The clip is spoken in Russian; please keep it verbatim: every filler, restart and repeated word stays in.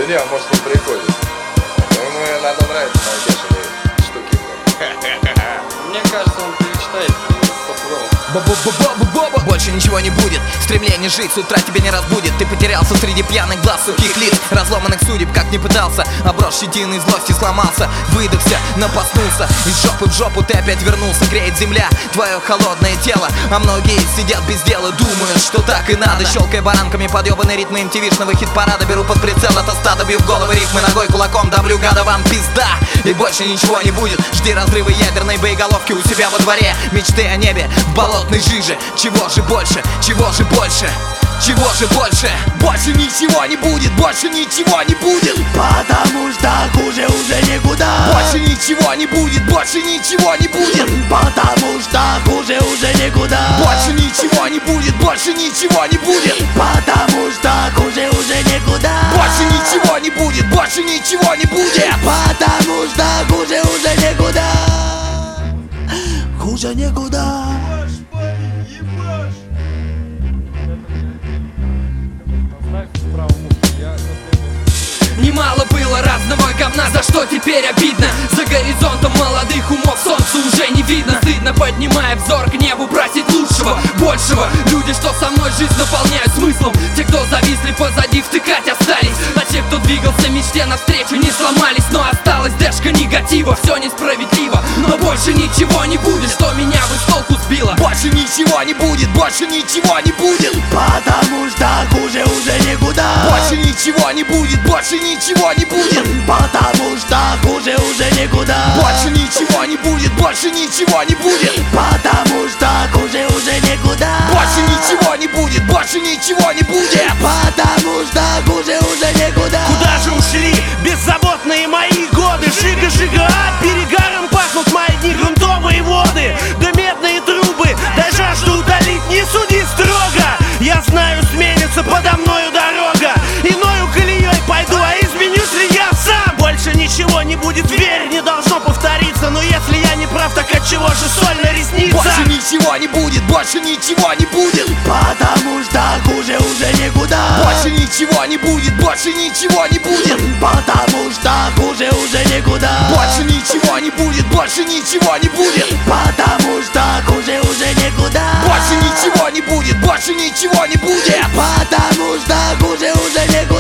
не, может он приходит. Ему надо нравиться мои бешеные штуки. Мне кажется, он перечитает стоп-ролл. Больше ничего не будет, стремление жить с утра тебя не разбудит. Ты потерялся среди пьяных глаз, сухих лиц, разломанных судеб, как не пытался. Оброс щетиной, злости сломался, выдохся, напоснулся. Из жопы в жопу ты опять вернулся. Греет земля твое холодное тело, а многие сидят без дела, думают, что так и надо. Щелкая баранками подъебанный ритмы эм ти ви-шного хит-парада. Беру под прицел это стадо, бью в головы рифмы ногой, кулаком давлю, гада, вам пизда. И больше ничего не будет, жди разрыва ядерной боеголовки у себя во дворе. Мечты о небе в болотной жиже. Чего же больше, чего же больше, чего же больше? Больше ничего не будет, больше ничего не будет, потому что хуже уже никуда. Больше ничего не будет, больше ничего не будет, потому что хуже уже никуда. Больше ничего не будет, больше ничего не будет, потому что хуже уже никуда. Больше ничего не будет, больше ничего не будет, потому что хуже уже никуда. Хуже никуда. Немало было разного говна, за что теперь обидно. За горизонтом молодых умов солнца уже не видно. Стыдно, поднимая взор к небу, просить лучшего, большего. Люди, что со мной жизнь наполняют смыслом. Те, кто зависли позади, втыкать остались. А те, кто двигался мечте навстречу, не сломались. Но осталась дэшка негатива, все несправедливо. Но больше ничего не будет, что меня бы с толку сбило. Больше ничего не будет, больше ничего не будет, потому что хуже уже никуда. Больше ничего не будет, больше ничего не будет, потому что хуже уже никуда. Больше ничего не будет, больше ничего не будет, потому что хуже уже никуда. Больше ничего не будет, больше ничего не будет, потому что хуже уже никуда. Куда же ушли беззаботные мои годы? Жига-жига, а перегаром пахнут мои дни, грунтовые воды, да медные трубы, дай жажду утолить, не суди строго. Я знаю, сменится подо мною дорога, иною колеей пойду, а изменюсь ли я сам? Больше ничего не будет, верь, не должно повториться. Но если я не прав, так отчего же соль на ресницах? Больше ничего не будет, больше ничего не будет, потому что хуже уже никуда. Больше ничего не будет, больше ничего не будет, потому что хуже уже никуда. Больше ничего не будет, больше ничего не будет, потому что хуже уже никуда. Больше ничего не будет, больше ничего не будет, потому что хуже уже никуда.